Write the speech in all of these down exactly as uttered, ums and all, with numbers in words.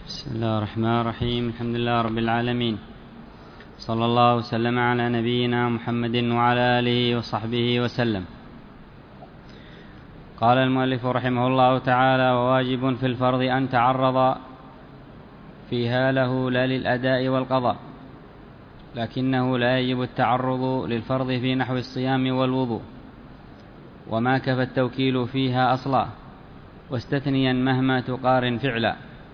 بسم الله الرحمن الرحيم. الحمد لله رب العالمين، صلى الله وسلم على نبينا محمد وعلى آله وصحبه وسلم. قال المؤلف رحمه الله تعالى: وواجب في الفرض أن تعرض فيها له لا للأداء والقضاء، لكنه لا يجب التعرض للفرض في نحو الصيام والوضوء، وما كفى التوكيل فيها أصلا، واستثنيا مهما تقارن فعلا.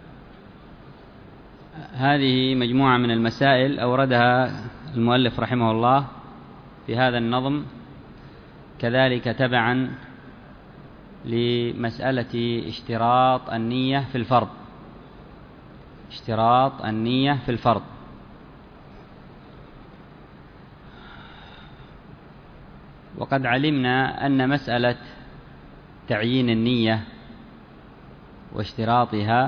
هذه مجموعة من المسائل أوردها المؤلف رحمه الله في هذا النظم، كذلك تبعا لمسألة اشتراط النية في الفرض اشتراط النية في الفرض. وقد علمنا أن مسألة تعيين النية واشتراطها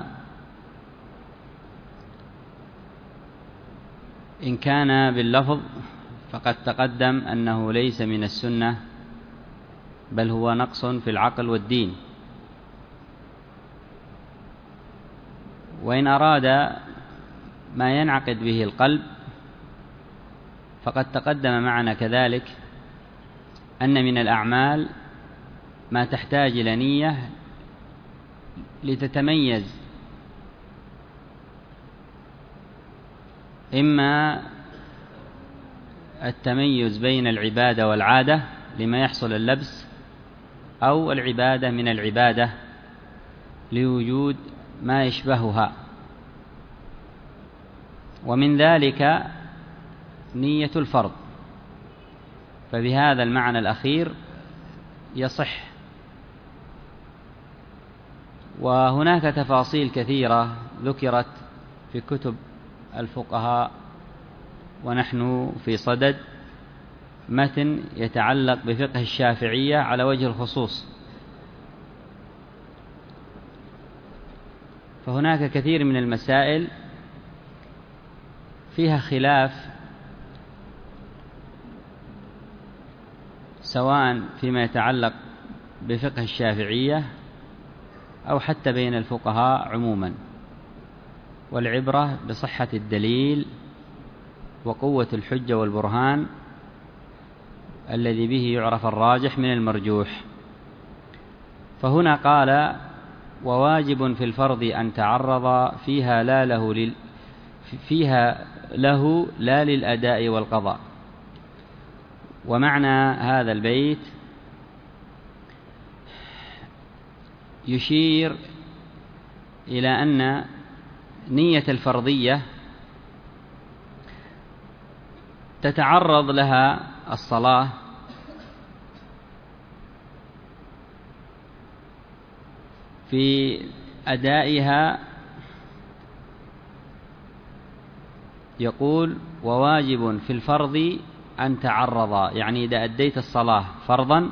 إن كان باللفظ فقد تقدم أنه ليس من السنة، بل هو نقص في العقل والدين. وإن أراد ما ينعقد به القلب فقد تقدم معنا كذلك أن من الأعمال ما تحتاج إلى نية لتتميز إما التميز بين العبادة والعادة لما يحصل اللبس، أو العبادة من العبادة لوجود ما يشبهها. ومن ذلك نية الفرض، فبهذا المعنى الأخير يصح. وهناك تفاصيل كثيرة ذكرت في كتب الفقهاء، ونحن في صدد متن يتعلق بفقه الشافعية على وجه الخصوص، فهناك كثير من المسائل فيها خلاف، سواء فيما يتعلق بفقه الشافعية أو حتى بين الفقهاء عموما. والعبرة بصحة الدليل وقوة الحجة والبرهان الذي به يعرف الراجح من المرجوح. فهنا قال: وواجب في الفرض أن تعرض فيها لا له لل فيها له لا للأداء والقضاء. ومعنى هذا البيت يشير إلى أن نية الفرضية تتعرض لها الصلاة في أدائها. يقول: وواجب في الفرض أن تعرض، يعني إذا أديت الصلاة فرضا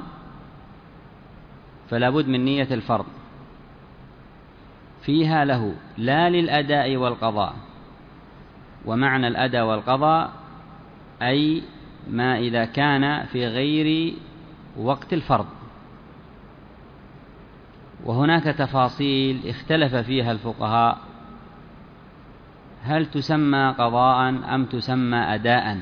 فلا بد من نية الفرض فيها له لا للأداء والقضاء. ومعنى الأداء والقضاء أي ما إذا كان في غير وقت الفرض. وهناك تفاصيل اختلف فيها الفقهاء، هل تسمى قضاء أم تسمى أداء؟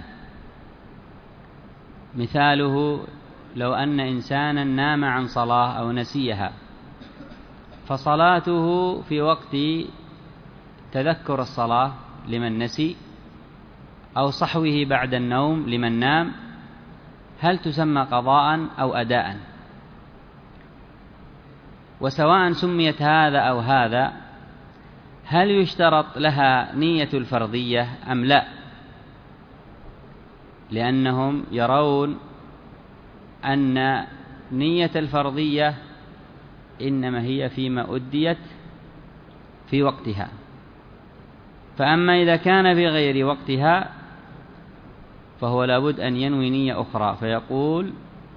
مثاله: لو أن إنسانا نام عن صلاة أو نسيها، فصلاته في وقت تذكر الصلاة لمن نسي، أو صحوه بعد النوم لمن نام، هل تسمى قضاء أو أداء؟ وسواء سميت هذا أو هذا، هل يشترط لها نية الفرضية أم لا؟ لأنهم يرون أن نية الفرضية إنما هي فيما أديت في وقتها، فأما إذا كان في غير وقتها فهو لابد أن ينوي نية أخرى، فيقول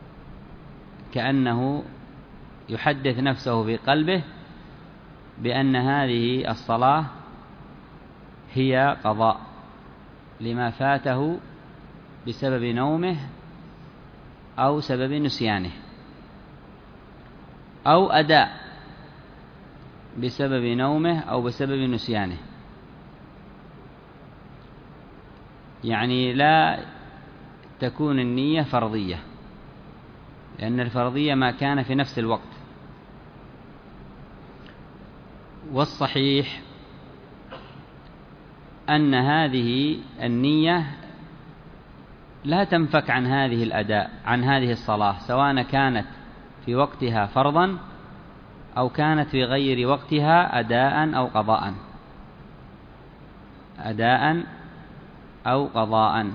كأنه يحدث نفسه في قلبه بأن هذه الصلاة هي قضاء لما فاته بسبب نومه أو سبب نسيانه، أو أداء بسبب نومه أو بسبب نسيانه. يعني لا تكون النية فرضية، لأن الفرضية ما كان في نفس الوقت. والصحيح أن هذه النية لا تنفك عن هذه الأداء عن هذه الصلاة، سواء كانت في وقتها فرضا أو كانت في غير وقتها أداء أو قضاء أداء أو قضاء.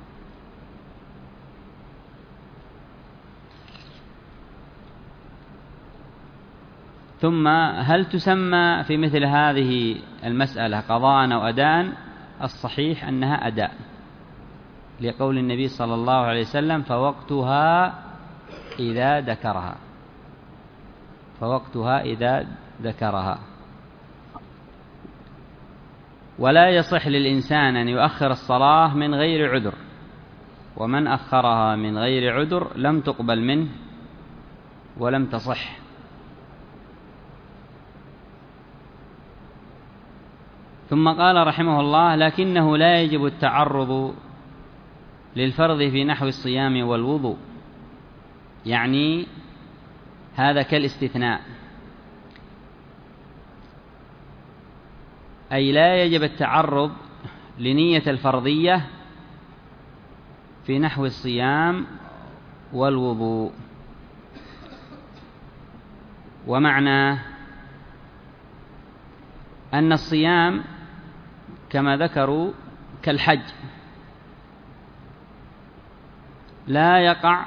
ثم هل تسمى في مثل هذه المسألة قضاء أو أداء؟ الصحيح أنها أداء، لقول النبي صلى الله عليه وسلم: فوقتها إذا ذكرها فوقتها إذا ذكرها. ولا يصح للإنسان أن يؤخر الصلاة من غير عذر، ومن أخرها من غير عذر لم تقبل منه ولم تصح. ثم قال رحمه الله: لكنه لا يجب التعرض للفرض في نحو الصيام والوضوء. يعني هذا كالاستثناء، أي لا يجب التعرض لنية الفرضية في نحو الصيام والوضوء. ومعنى أن الصيام كما ذكروا كالحج لا يقع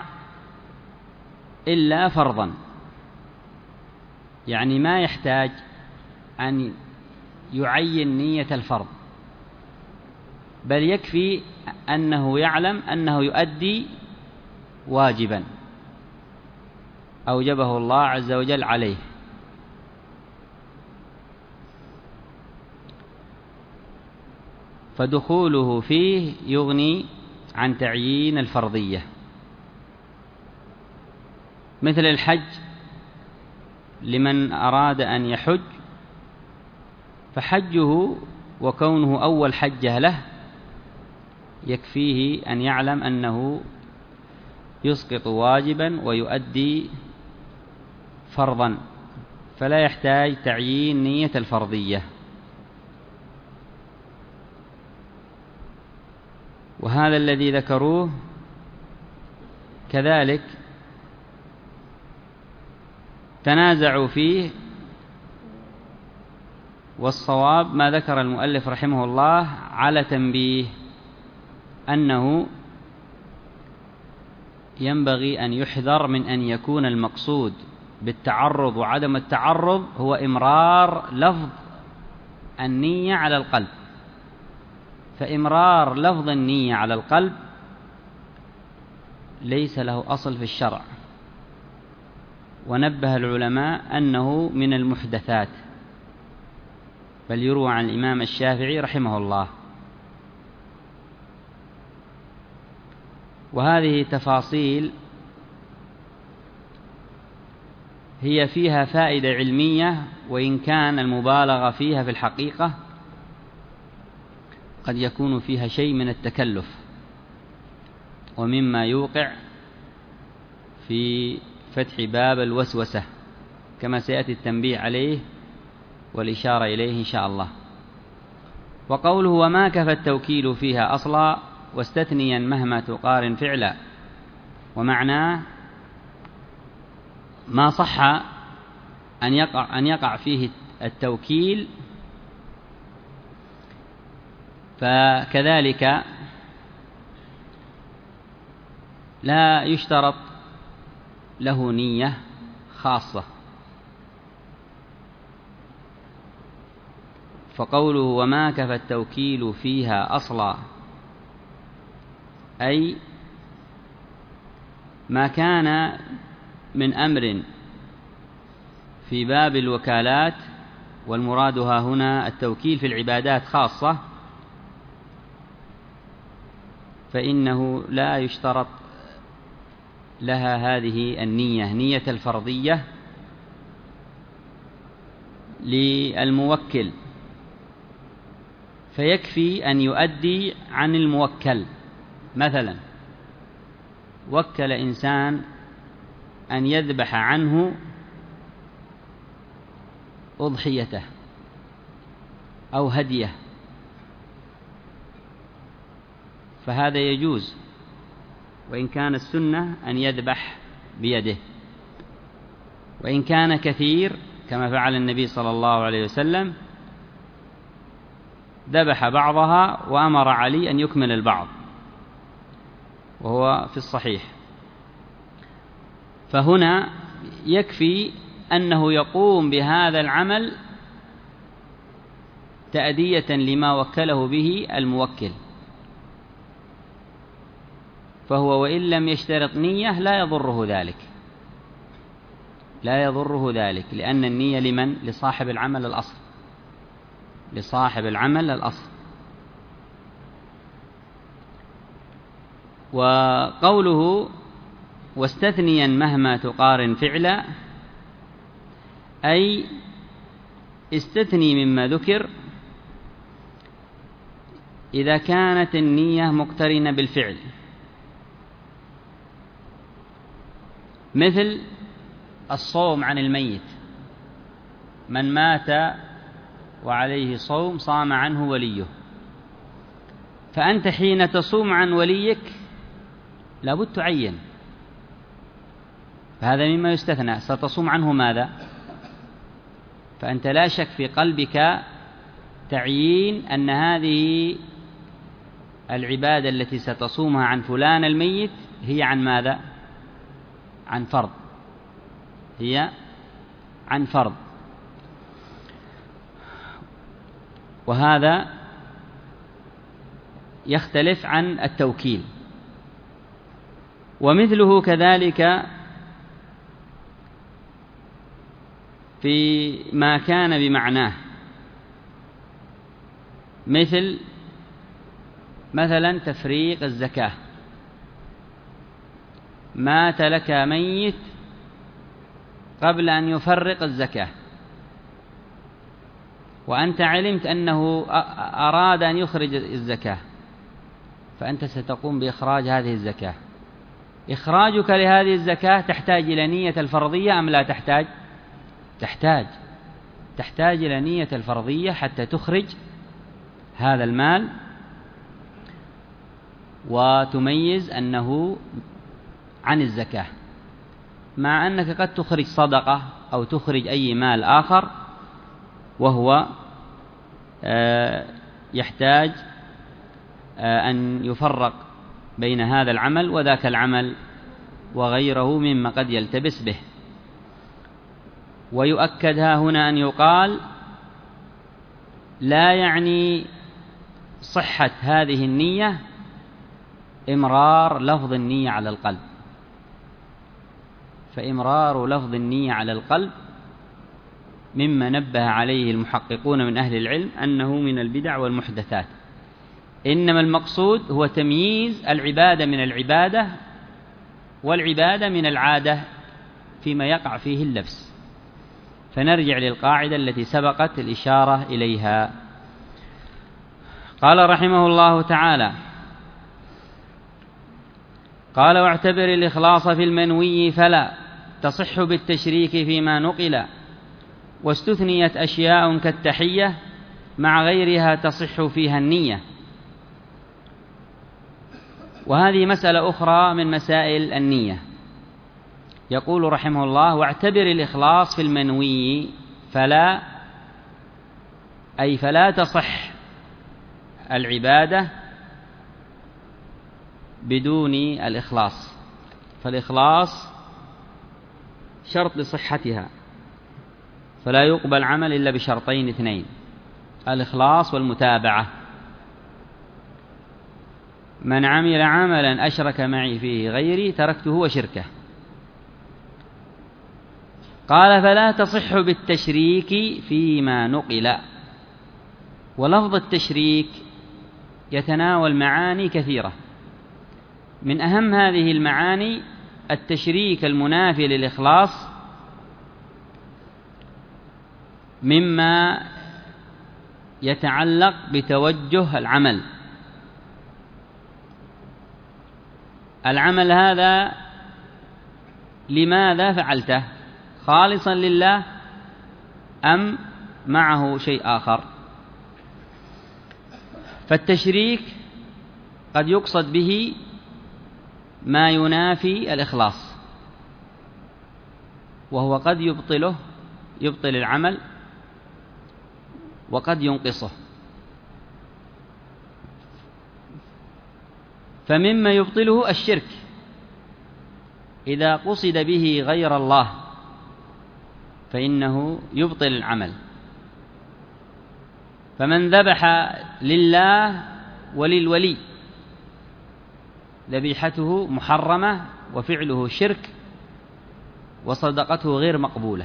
إلا فرضا، يعني ما يحتاج أن يعين نية الفرض، بل يكفي أنه يعلم أنه يؤدي واجبا أوجبه الله عز وجل عليه. فدخوله فيه يغني عن تعيين الفرضية. مثل الحج لمن أراد أن يحج، فحجه وكونه أول حجة له يكفيه أن يعلم أنه يسقط واجبا ويؤدي فرضا، فلا يحتاج تعيين نية الفرضية. وهذا الذي ذكروه كذلك تنازعوا فيه، والصواب ما ذكر المؤلف رحمه الله على تنبيه أنه ينبغي أن يحذر من أن يكون المقصود بالتعرض وعدم التعرض هو إمرار لفظ النية على القلب، فإمرار لفظ النية على القلب ليس له أصل في الشرع، ونبه العلماء أنه من المحدثات، بل يروى عن الإمام الشافعي رحمه الله. وهذه تفاصيل هي فيها فائدة علمية، وإن كان المبالغة فيها في الحقيقة قد يكون فيها شيء من التكلف، ومما يوقع في فتح باب الوسوسة كما سيأتي التنبيه عليه والإشارة إليه إن شاء الله. وقوله: وما كفى التوكيل فيها أصلا واستثنيا مهما تقارن فعلا. ومعناه ما صح أن يقع, أن يقع فيه التوكيل، فكذلك لا يشترط له نية خاصة. فقوله: وما كفى التوكيل فيها أصلا، أي ما كان من أمر في باب الوكالات، والمراد ها هنا التوكيل في العبادات خاصة، فإنه لا يشترط لها هذه النية نية الفرضية للموكل، فيكفي أن يؤدي عن الموكل. مثلا وكل إنسان أن يذبح عنه أضحيته أو هديه، فهذا يجوز، وإن كان السنة أن يذبح بيده. وإن كان كثير كما فعل النبي صلى الله عليه وسلم ذبح بعضها وأمر علي أن يكمل البعض، وهو في الصحيح. فهنا يكفي أنه يقوم بهذا العمل تأدية لما وكله به الموكل، فهو وإن لم يشترط نية لا يضره ذلك، لا يضره ذلك، لأن النية لمن؟ لصاحب العمل الأصل، لصاحب العمل الأصل. وقوله واستثنيا مهما تقارن فعلا، أي استثني مما ذكر إذا كانت النية مقترنة بالفعل، مثل الصوم عن الميت، من مات وعليه صوم صام عنه وليه، فأنت حين تصوم عن وليك لابد تعين، فهذا مما يستثنى، ستصوم عنه ماذا؟ فأنت لا شك في قلبك تعيين أن هذه العبادة التي ستصومها عن فلان الميت هي عن ماذا؟ عن فرض، هي عن فرض. وهذا يختلف عن التوكيل. ومثله كذلك في ما كان بمعناه، مثل مثلا تفريق الزكاة، مات لك ميت قبل أن يفرق الزكاة، وأنت علمت أنه أراد أن يخرج الزكاة، فأنت ستقوم بإخراج هذه الزكاة. إخراجك لهذه الزكاة تحتاج إلى نية الفرضية أم لا تحتاج؟ تحتاج تحتاج إلى نية الفرضية حتى تخرج هذا المال وتميز أنه عن الزكاة، مع أنك قد تخرج صدقة أو تخرج أي مال آخر وهو يحتاج أن يفرق بين هذا العمل وذاك العمل وغيره مما قد يلتبس به. ويؤكد ها هنا أن يقال لا يعني صحة هذه النية إمرار لفظ النية على القلب، فإمرار لفظ النية على القلب مما نبه عليه المحققون من أهل العلم أنه من البدع والمحدثات، إنما المقصود هو تمييز العبادة من العبادة والعبادة من العادة فيما يقع فيه اللبس. فنرجع للقاعدة التي سبقت الإشارة إليها. قال رحمه الله تعالى: قال واعتبر الإخلاص في المنوي فلا تصح بالتشريك فيما نقل، واستثنيت أشياء كالتحية مع غيرها تصح فيها النية. وهذه مسألة أخرى من مسائل النية. يقول رحمه الله: واعتبر الإخلاص في المنوي فلا، أي فلا تصح العبادة بدون الإخلاص، فالإخلاص شرط لصحتها، فلا يقبل عمل إلا بشرطين اثنين: الإخلاص والمتابعة. من عمل عملا أشرك معي فيه غيري تركته وشركه. قال: فلا تصح بالتشريك فيما نقل. ولفظ التشريك يتناول معاني كثيرة، من أهم هذه المعاني التشريك المنافي للإخلاص، مما يتعلق بتوجه العمل. العمل هذا لماذا فعلته؟ خالصا لله أم معه شيء آخر؟ فالتشريك قد يقصد به ما ينافي الإخلاص، وهو قد يبطله يبطل العمل وقد ينقصه. فمما يبطله الشرك إذا قصد به غير الله فإنه يبطل العمل. فمن ذبح لله وللولي ذبيحته محرمة وفعله شرك وصدقته غير مقبولة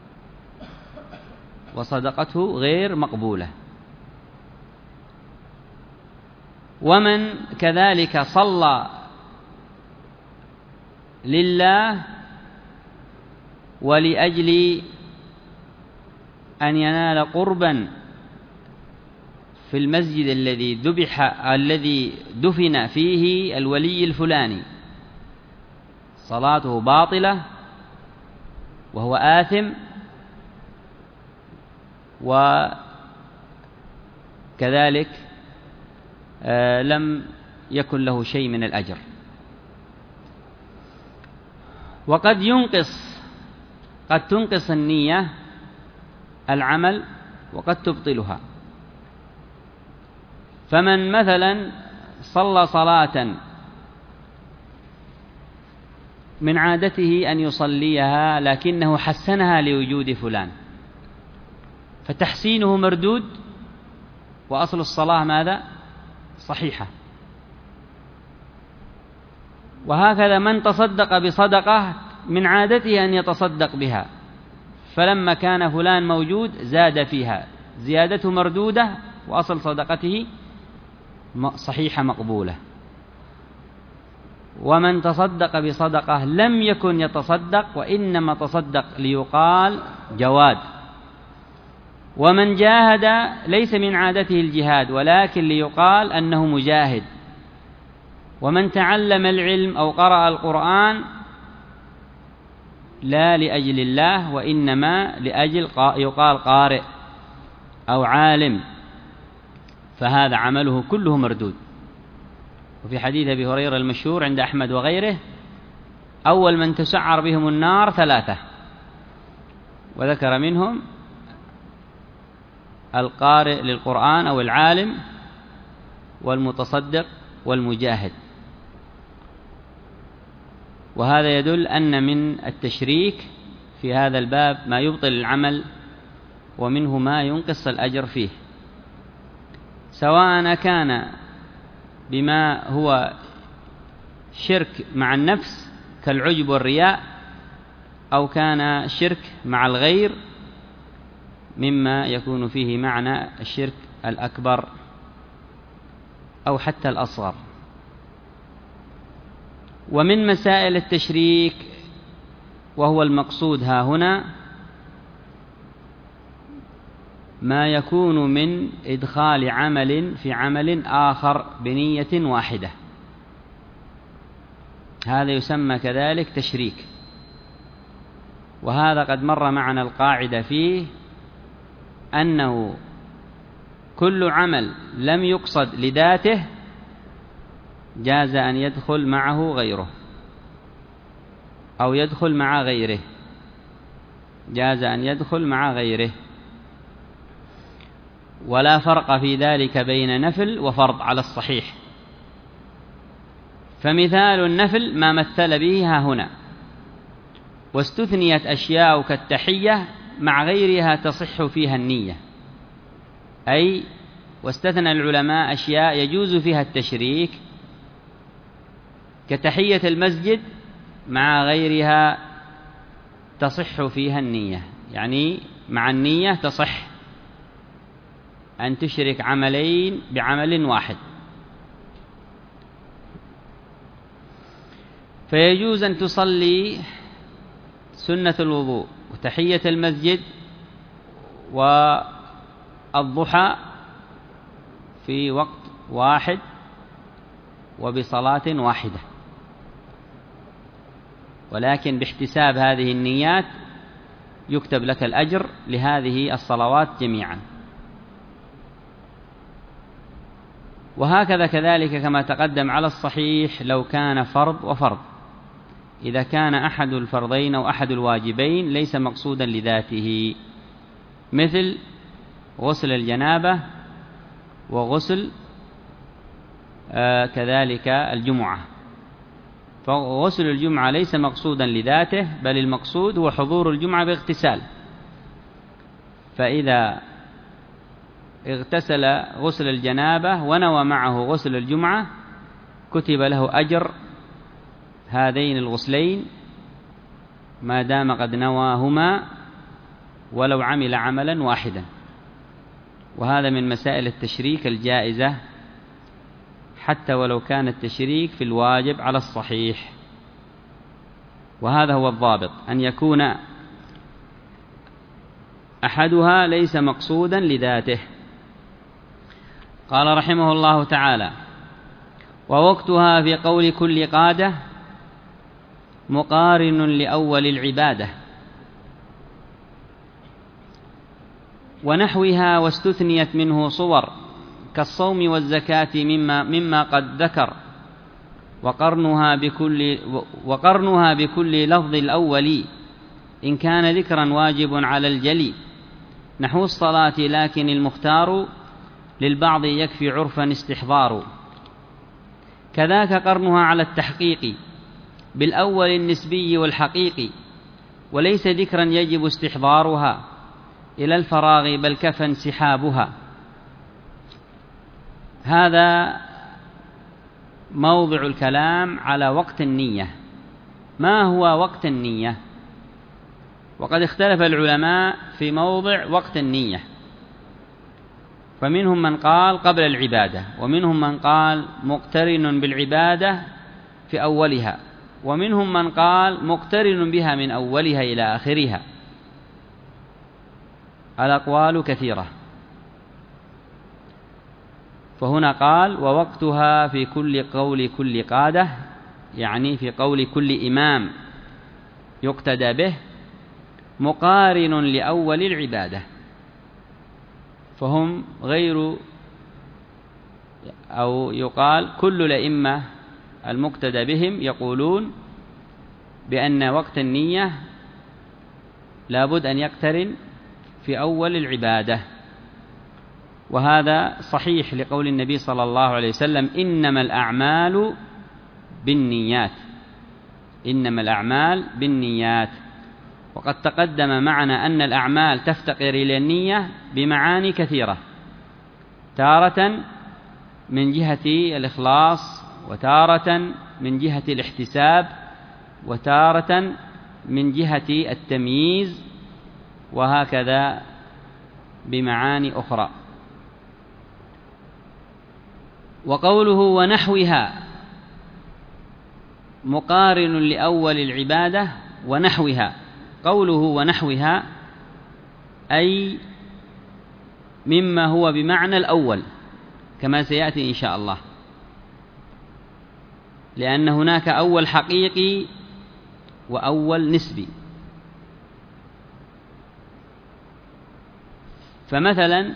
وصدقته غير مقبولة. ومن كذلك صلى لله ولأجل أن ينال قربا في المسجد الذي ذبح الذي دفن فيه الولي الفلاني، صلاته باطلة وهو آثم، وكذلك لم يكن له شيء من الأجر. وقد ينقص قد تنقص النية العمل وقد تبطلها. فمن مثلا صلى صلاة من عادته أن يصليها لكنه حسنها لوجود فلان، فتحسينه مردود وأصل الصلاة ماذا؟ صحيحة. وهكذا من تصدق بصدقة من عادته أن يتصدق بها، فلما كان فلان موجود زاد فيها، زيادته مردودة وأصل صدقته صحيحة مقبولة. ومن تصدق بصدقة لم يكن يتصدق وإنما تصدق ليقال جواد. ومن جاهد ليس من عادته الجهاد ولكن ليقال أنه مجاهد. ومن تعلم العلم أو قرأ القرآن لا لأجل الله وإنما لأجل يقال قارئ أو عالم، فهذا عمله كله مردود. وفي حديث أبي هريرة المشهور عند أحمد وغيره: أول من تسعر بهم النار ثلاثة، وذكر منهم القارئ للقرآن أو العالم والمتصدق والمجاهد. وهذا يدل أن من التشريك في هذا الباب ما يبطل العمل ومنه ما ينقص الأجر فيه، سواء كان بما هو شرك مع النفس كالعجب والرياء، أو كان شرك مع الغير مما يكون فيه معنى الشرك الأكبر أو حتى الأصغر. ومن مسائل التشريك وهو المقصود ها هنا ما يكون من إدخال عمل في عمل آخر بنية واحدة، هذا يسمى كذلك تشريك. وهذا قد مر معنا القاعدة فيه أنه كل عمل لم يقصد لذاته جاز أن يدخل معه غيره أو يدخل مع غيره، جاز أن يدخل مع غيره، ولا فرق في ذلك بين نفل وفرض على الصحيح. فمثال النفل ما مثل به ها هنا، واستثنيت أشياء كالتحية مع غيرها تصح فيها النية، أي واستثنى العلماء أشياء يجوز فيها التشريك كتحية المسجد مع غيرها تصح فيها النية، يعني مع النية تصح أن تشرك عملين بعمل واحد. فيجوز أن تصلي سنة الوضوء وتحية المسجد والضحى في وقت واحد وبصلاة واحدة، ولكن باحتساب هذه النيات يكتب لك الأجر لهذه الصلوات جميعا. وهكذا كذلك كما تقدم على الصحيح لو كان فرض وفرض، إذا كان أحد الفرضين أو أحد الواجبين ليس مقصودا لذاته، مثل غسل الجنابة وغسل آه كذلك الجمعة، فغسل الجمعة ليس مقصودا لذاته، بل المقصود هو حضور الجمعة باغتسال، فإذا اغتسل غسل الجنابة ونوى معه غسل الجمعة كتب له أجر هذين الغسلين ما دام قد نواهما ولو عمل عملا واحدا. وهذا من مسائل التشريك الجائزة حتى ولو كان التشريك في الواجب على الصحيح. وهذا هو الضابط، أن يكون أحدها ليس مقصودا لذاته. قال رحمه الله تعالى: ووقتها في قول كل قادة مقارن لأول العبادة ونحوها، واستثنيت منه صور كالصوم والزكاة مما, مما قد ذكر، وقرنها بكل, وقرنها بكل لفظ الأول إن كان ذكرا واجب على الجلي، نحو الصلاة لكن المختار للبعض يكفي عرفا استحضار. كذاك قرنها على التحقيق بالأول النسبي والحقيقي، وليس ذكرا يجب استحضارها إلى الفراغ بل كفى انسحابها. هذا موضع الكلام على وقت النية. ما هو وقت النية؟ وقد اختلف العلماء في موضع وقت النية، فمنهم من قال قبل العبادة، ومنهم من قال مقترن بالعبادة في أولها، ومنهم من قال مقترن بها من أولها إلى آخرها. الأقوال كثيرة، فهنا قال ووقتها في كل قول كل قادة، يعني في قول كل إمام يقتدى به، مقارن لأول العبادة، فهم غير، أو يقال كل الأئمة المقتدى بهم يقولون بأن وقت النية لابد أن يقترن في أول العبادة. وهذا صحيح لقول النبي صلى الله عليه وسلم: إنما الأعمال بالنيات، إنما الأعمال بالنيات. وقد تقدم معنا أن الأعمال تفتقر إلى النية بمعاني كثيرة، تارة من جهة الإخلاص، وتارة من جهة الاحتساب، وتارة من جهة التمييز، وهكذا بمعاني أخرى. وقوله ونحوها مقارن لأول العبادة ونحوها، قوله ونحوها أي مما هو بمعنى الأول كما سيأتي إن شاء الله، لأن هناك أول حقيقي وأول نسبي. فمثلا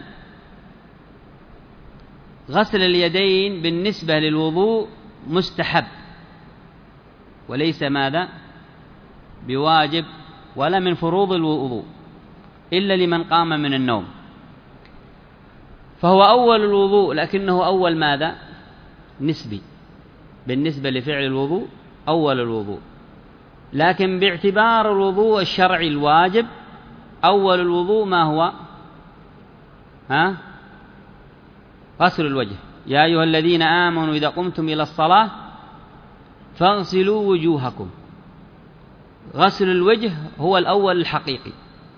غسل اليدين بالنسبة للوضوء مستحب، وليس ماذا بواجب ولا من فروض الوضوء إلا لمن قام من النوم، فهو أول الوضوء، لكنه أول ماذا نسبي بالنسبة لفعل الوضوء، أول الوضوء. لكن باعتبار الوضوء الشرعي الواجب، أول الوضوء ما هو؟ ها؟ غسل الوجه. يا أيها الذين آمنوا إذا قمتم إلى الصلاة فاغسلوا وجوهكم. غسل الوجه هو الأول الحقيقي،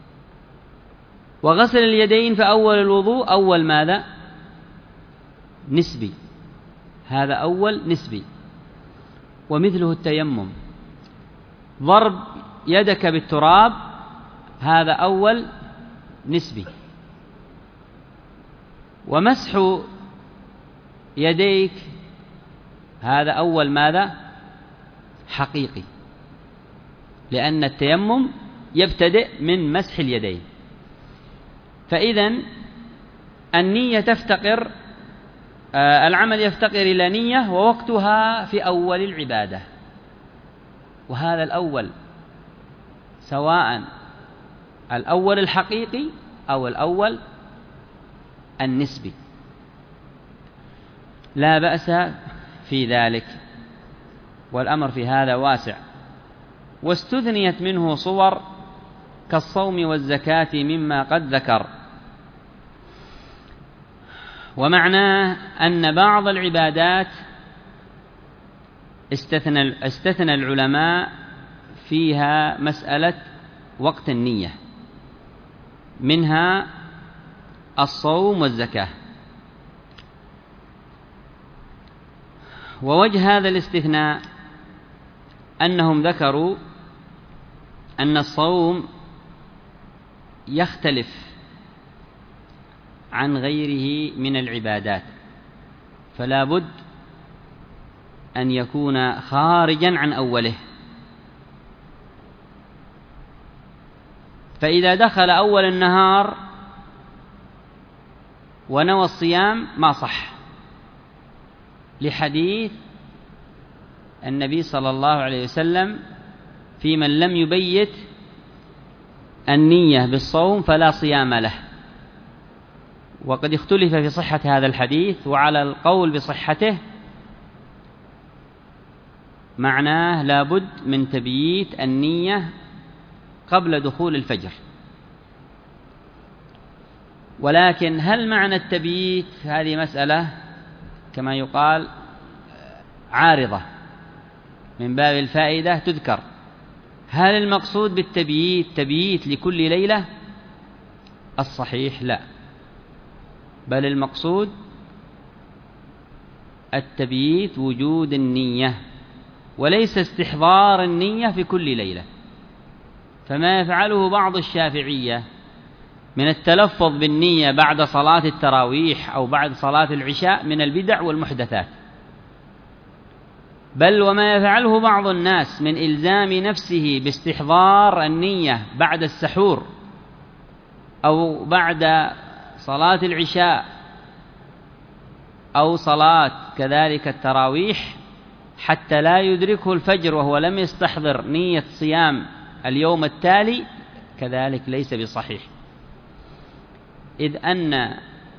وغسل اليدين فأول الوضوء أول ماذا؟ نسبي، هذا أول نسبي. ومثله التيمم، ضرب يدك بالتراب هذا أول نسبي. ومسح يديك، هذا أول ماذا؟ حقيقي، لأن التيمم يبتدئ من مسح اليدين. فإذن النية تفتقر، آه العمل يفتقر إلى نية، ووقتها في أول العبادة، وهذا الأول سواء الأول الحقيقي أو الأول النسبي، لا بأس في ذلك، والأمر في هذا واسع. واستثنيت منه صور كالصوم والزكاة مما قد ذكر. ومعناه أن بعض العبادات استثنى, استثنى العلماء فيها مسألة وقت النية، منها الصوم والزكاة. ووجه هذا الاستثناء أنهم ذكروا أن الصوم يختلف عن غيره من العبادات، فلا بد أن يكون خارجا عن أوله. فإذا دخل أول النهار ونوى الصيام ما صح، لحديث النبي صلى الله عليه وسلم في من لم يبيت النية بالصوم فلا صيام له. وقد اختلف في صحة هذا الحديث، وعلى القول بصحته معناه لابد من تبييت النية قبل دخول الفجر. ولكن هل معنى التبييت هذه مسألة كما يقال عارضة من باب الفائدة تذكر. هل المقصود بالتبييت تبييت لكل ليلة؟ الصحيح لا، بل المقصود التبييت وجود النية، وليس استحضار النية في كل ليلة. فما يفعله بعض الشافعية من التلفظ بالنية بعد صلاة التراويح أو بعد صلاة العشاء من البدع والمحدثات. بل وما يفعله بعض الناس من إلزام نفسه باستحضار النية بعد السحور أو بعد صلاة العشاء أو صلاة كذلك التراويح حتى لا يدركه الفجر وهو لم يستحضر نية صيام اليوم التالي، كذلك ليس بصحيح، إذ أن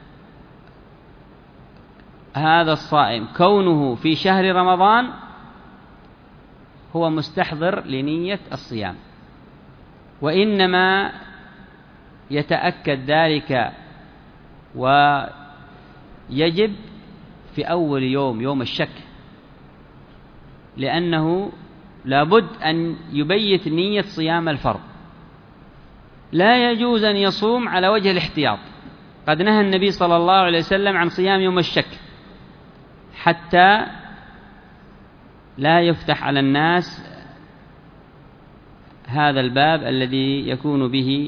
هذا الصائم كونه في شهر رمضان هو مستحضر لنية الصيام، وإنما يتأكد ذلك ويجب في أول يوم يوم الشك، لأنه لابد أن يبيت نية صيام الفرض. لا يجوز أن يصوم على وجه الاحتياط، قد نهى النبي صلى الله عليه وسلم عن صيام يوم الشك حتى لا يفتح على الناس هذا الباب الذي يكون به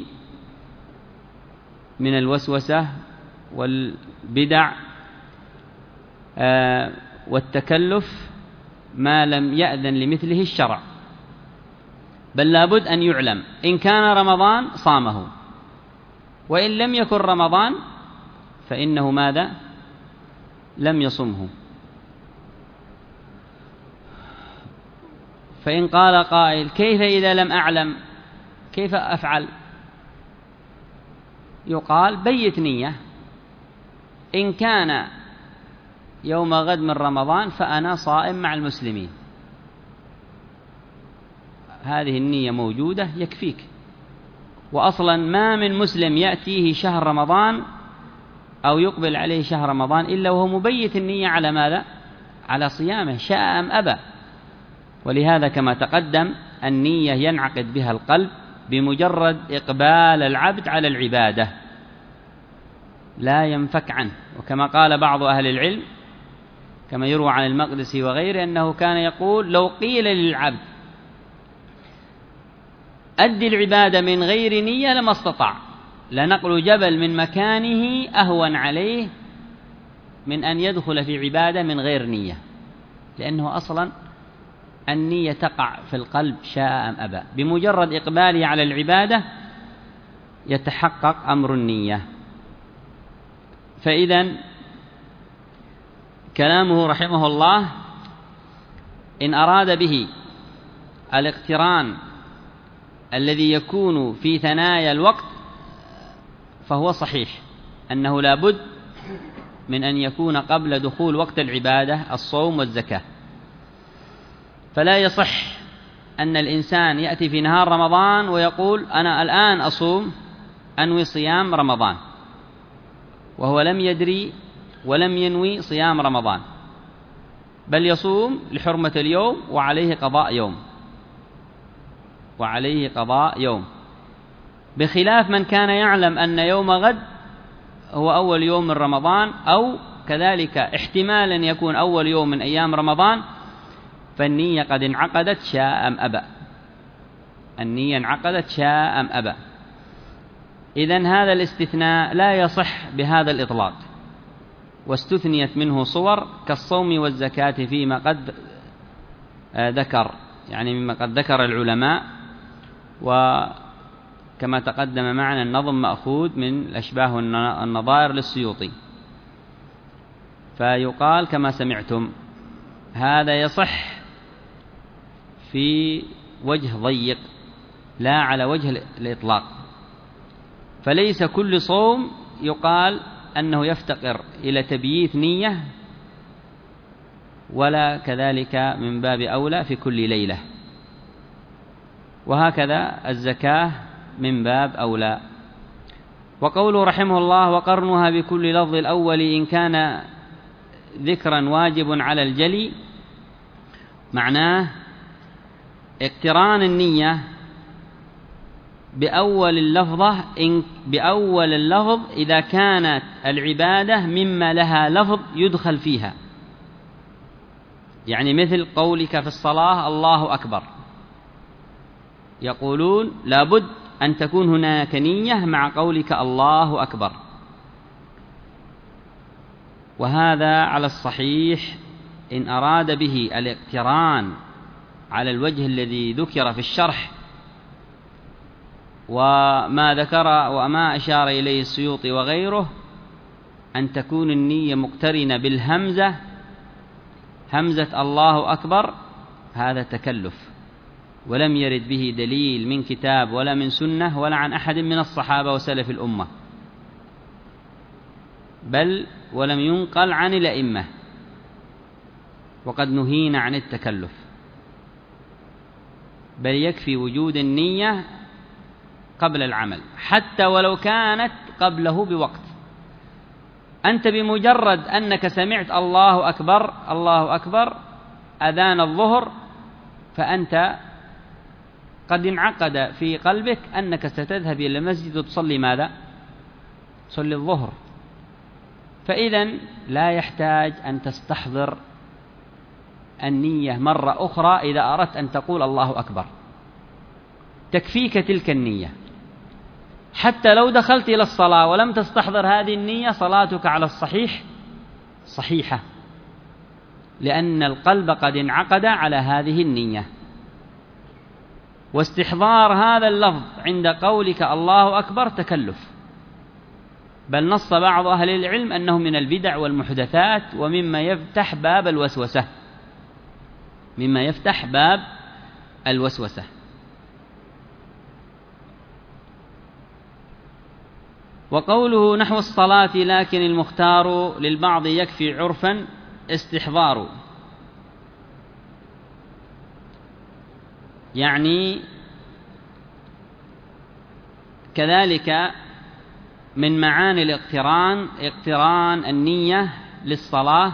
من الوسوسة والبدع والتكلف ما لم يأذن لمثله الشرع. بل لابد أن يعلم إن كان رمضان صامه، وإن لم يكن رمضان فإنه ماذا؟ لم يصمه. فإن قال قائل كيف إذا لم أعلم كيف أفعل؟ يقال بيت نية، إن كان يوم غد من رمضان فأنا صائم مع المسلمين، هذه النية موجودة يكفيك. وأصلا ما من مسلم يأتيه شهر رمضان أو يقبل عليه شهر رمضان إلا وهو مبيت النية على ماذا؟ على صيامه شاء أم أبى. ولهذا كما تقدم النية ينعقد بها القلب بمجرد إقبال العبد على العبادة، لا ينفك عنه. وكما قال بعض أهل العلم كما يروى عن المقدسي وغيره أنه كان يقول لو قيل للعبد أدي العبادة من غير نية لما استطاع، لنقل جبل من مكانه أهون عليه من أن يدخل في عبادة من غير نية، لأنه أصلا النية تقع في القلب شاء أم أبى، بمجرد إقباله على العبادة يتحقق أمر النية. فإذا كلامه رحمه الله إن أراد به الاقتران الذي يكون في ثنايا الوقت فهو صحيح، أنه لا بد من أن يكون قبل دخول وقت العبادة الصوم والزكاة. فلا يصح أن الإنسان يأتي في نهار رمضان ويقول أنا الآن أصوم أنوي صيام رمضان، وهو لم يدري ولم ينوي صيام رمضان، بل يصوم لحرمة اليوم وعليه قضاء يوم وعليه قضاء يوم بخلاف من كان يعلم أن يوم غد هو أول يوم من رمضان، أو كذلك احتمال أن يكون أول يوم من أيام رمضان، فالنية قد انعقدت شاء أم أبى، النية انعقدت شاء أم أبى. إذن هذا الاستثناء لا يصح بهذا الإطلاق، واستثنيت منه صور كالصوم والزكاة فيما قد ذكر، يعني مما قد ذكر العلماء، وكما تقدم معنا النظم مأخوذ من الأشباه النظائر للسيوطي. فيقال كما سمعتم هذا يصح في وجه ضيق لا على وجه الإطلاق، فليس كل صوم يقال أنه يفتقر إلى تبييت نية، ولا كذلك من باب أولى في كل ليلة، وهكذا الزكاة من باب أولى. وقوله رحمه الله وقرنها بكل لفظ الأول إن كان ذكرا واجب على الجلي، معناه اقتران النية بأول اللفظة إن بأول اللفظ إذا كانت العبادة مما لها لفظ يدخل فيها، يعني مثل قولك في الصلاة الله أكبر، يقولون لابد أن تكون هناك نية مع قولك الله أكبر، وهذا على الصحيح إن أراد به الاقتران على الوجه الذي ذكر في الشرح وما ذكر وما أشار إليه السيوطي وغيره، أن تكون النية مقترنة بالهمزة، همزة الله أكبر، هذا تكلف ولم يرد به دليل من كتاب ولا من سنة ولا عن أحد من الصحابة وسلف الأمة، بل ولم ينقل عن الأئمة، وقد نهينا عن التكلف، بل يكفي وجود النية قبل العمل حتى ولو كانت قبله بوقت. أنت بمجرد أنك سمعت الله أكبر الله أكبر أذان الظهر، فأنت قد انعقد في قلبك أنك ستذهب إلى المسجد وتصلي ماذا؟ تصلي الظهر، فإذن لا يحتاج أن تستحضر النية مرة أخرى إذا أردت أن تقول الله أكبر، تكفيك تلك النية. حتى لو دخلت إلى الصلاة ولم تستحضر هذه النية صلاتك على الصحيح صحيحة، لأن القلب قد انعقد على هذه النية. واستحضار هذا اللفظ عند قولك الله أكبر تكلف، بل نص بعض أهل العلم أنه من البدع والمحدثات ومما يفتح باب الوسوسة، مما يفتح باب الوسوسة. وقوله نحو الصلاة لكن المختار للبعض يكفي عرفا استحضار، يعني كذلك من معاني الاقتران اقتران النية للصلاة،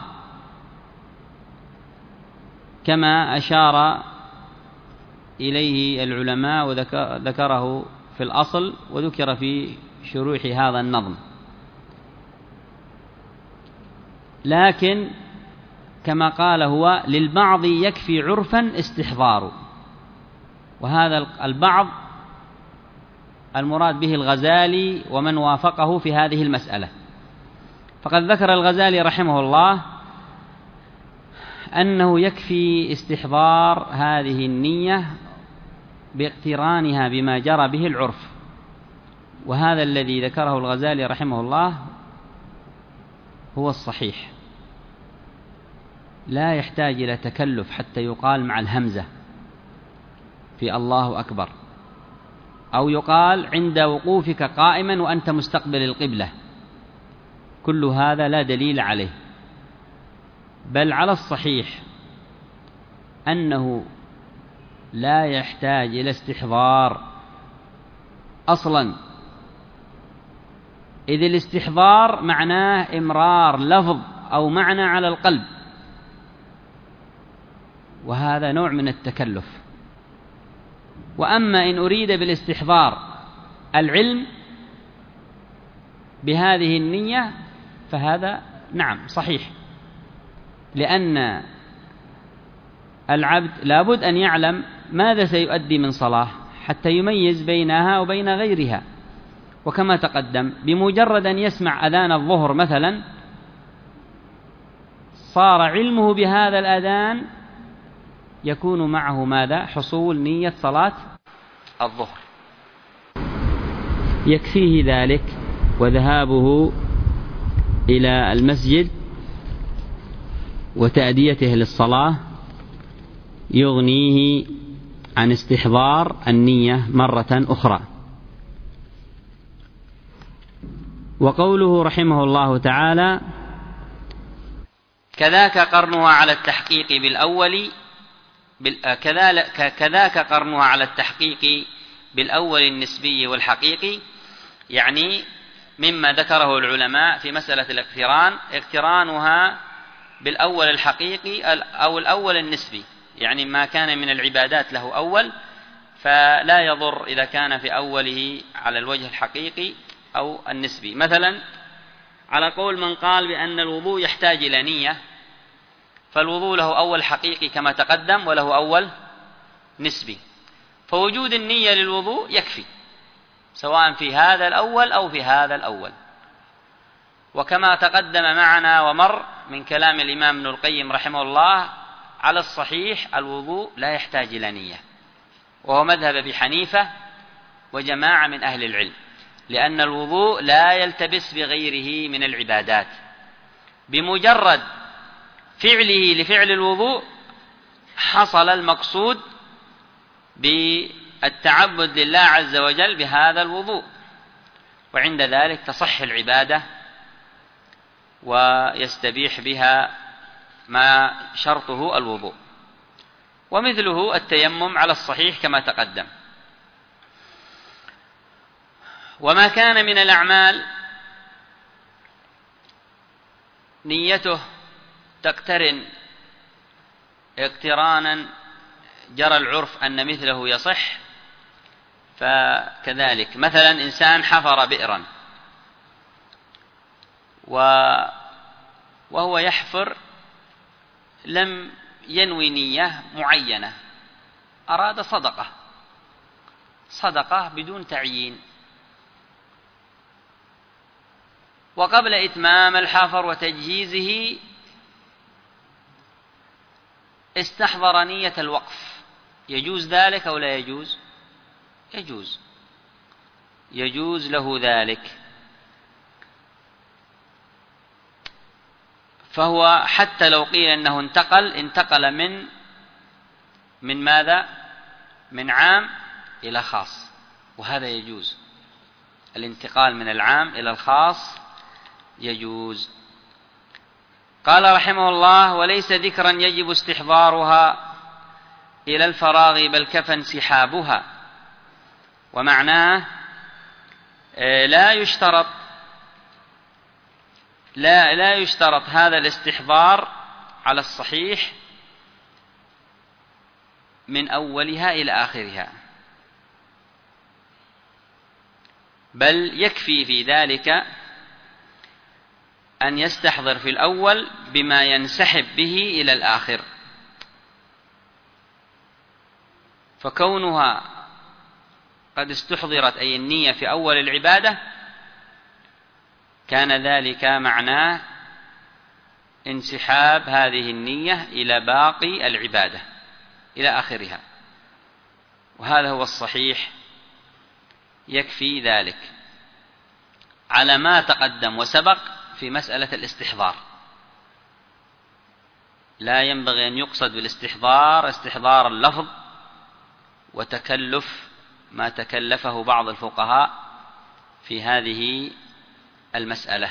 كما أشار إليه العلماء وذكره في الأصل وذكر في شروح هذا النظم. لكن كما قال هو للبعض يكفي عرفا استحضار، وهذا البعض المراد به الغزالي ومن وافقه في هذه المسألة، فقد ذكر الغزالي رحمه الله أنه يكفي استحضار هذه النية باقترانها بما جرى به العرف، وهذا الذي ذكره الغزالي رحمه الله هو الصحيح، لا يحتاج إلى تكلف حتى يقال مع الهمزة في الله أكبر، أو يقال عند وقوفك قائما وأنت مستقبل القبلة، كل هذا لا دليل عليه، بل على الصحيح أنه لا يحتاج إلى استحضار أصلا، إذ الاستحضار معناه إمرار لفظ أو معنى على القلب، وهذا نوع من التكلف. وأما إن أريد بالاستحضار العلم بهذه النية فهذا نعم صحيح، لأن العبد لابد أن يعلم ماذا سيؤدي من صلاة حتى يميز بينها وبين غيرها. وكما تقدم بمجرد أن يسمع أذان الظهر مثلا صار علمه بهذا الأذان يكون معه ماذا؟ حصول نية صلاة الظهر، يكفيه ذلك، وذهابه إلى المسجد وتأديته للصلاة يغنيه عن استحضار النية مرة أخرى. وقوله رحمه الله تعالى: كذاك قرنها على التحقيق بالأول كذاك قرنها على التحقيق بالأول النسبي والحقيقي، يعني مما ذكره العلماء في مسألة الاقتران اقترانها بالأول الحقيقي أو الأول النسبي، يعني ما كان من العبادات له أول فلا يضر إذا كان في أوله على الوجه الحقيقي أو النسبي. مثلا على قول من قال بأن الوضوء يحتاج إلى نية، فالوضوء له أول حقيقي كما تقدم وله أول نسبي، فوجود النية للوضوء يكفي سواء في هذا الأول أو في هذا الأول. وكما تقدم معنا ومر من كلام الإمام ابن القيم رحمه الله على الصحيح الوضوء لا يحتاج إلى نية، وهو مذهب أبي حنيفة وجماعة من أهل العلم، لأن الوضوء لا يلتبس بغيره من العبادات، بمجرد فعله لفعل الوضوء حصل المقصود بالتعبد لله عز وجل بهذا الوضوء، وعند ذلك تصح العبادة ويستبيح بها ما شرطه الوضوء. ومثله التيمم على الصحيح كما تقدم. وما كان من الأعمال نيته تقترن اقترانا جرى العرف أن مثله يصح، فكذلك مثلا إنسان حفر بئرا وهو يحفر لم ينوي نية معينة، أراد صدقة صدقة بدون تعيين، وقبل إتمام الحفر وتجهيزه استحضر نية الوقف، يجوز ذلك أو لا يجوز؟ يجوز يجوز له ذلك. فهو حتى لو قيل أنه انتقل انتقل من من ماذا؟ من عام إلى خاص، وهذا يجوز، الانتقال من العام إلى الخاص يجوز. قال رحمه الله: وليس ذكرا يجب استحضارها إلى الفراغ بل كفى انسحابها. ومعناه لا يشترط لا لا يشترط هذا الاستحضار على الصحيح من أولها إلى آخرها، بل يكفي في ذلك أن يستحضر في الأول بما ينسحب به إلى الآخر. فكونها قد استحضرت أي النية في أول العبادة كان ذلك معناه انسحاب هذه النية إلى باقي العبادة إلى آخرها، وهذا هو الصحيح، يكفي ذلك على ما تقدم وسبق في مسألة الاستحضار. لا ينبغي أن يقصد بالاستحضار استحضار اللفظ وتكلف ما تكلفه بعض الفقهاء في هذه المسألة.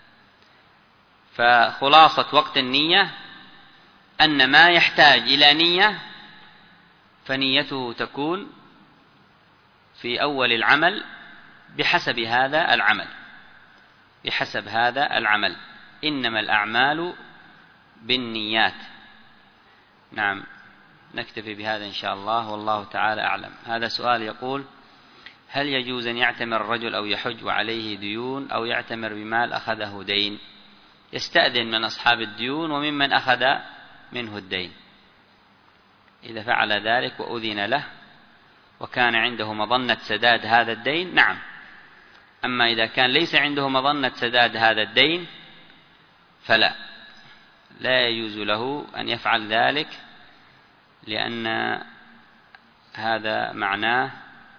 فخلاصة وقت النية أن ما يحتاج إلى نية فنيته تكون في أول العمل بحسب هذا العمل بحسب هذا العمل إنما الأعمال بالنيات. نعم، نكتفي بهذا إن شاء الله، والله تعالى أعلم. هذا سؤال يقول: هل يجوز أن يعتمر الرجل أو يحج وعليه ديون، أو يعتمر بمال أخذه دين؟ يستأذن من أصحاب الديون وممن أخذ منه الدين. إذا فعل ذلك وأذن له وكان عنده مظنة سداد هذا الدين، نعم. أما إذا كان ليس عنده مظنة سداد هذا الدين فلا لا يجوز له أن يفعل ذلك، لأن هذا معناه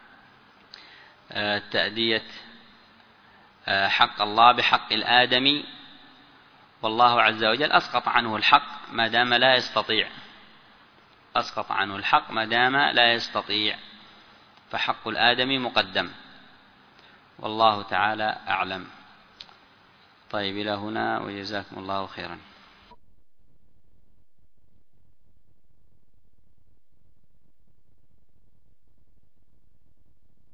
تأدية حق الله بحق الآدمي، والله عز وجل أسقط عنه الحق ما دام لا يستطيع أسقط عنه الحق ما دام لا يستطيع فحق الآدمي مقدم، والله تعالى أعلم. طيب، إلى هنا، وجزاكم الله خيرا.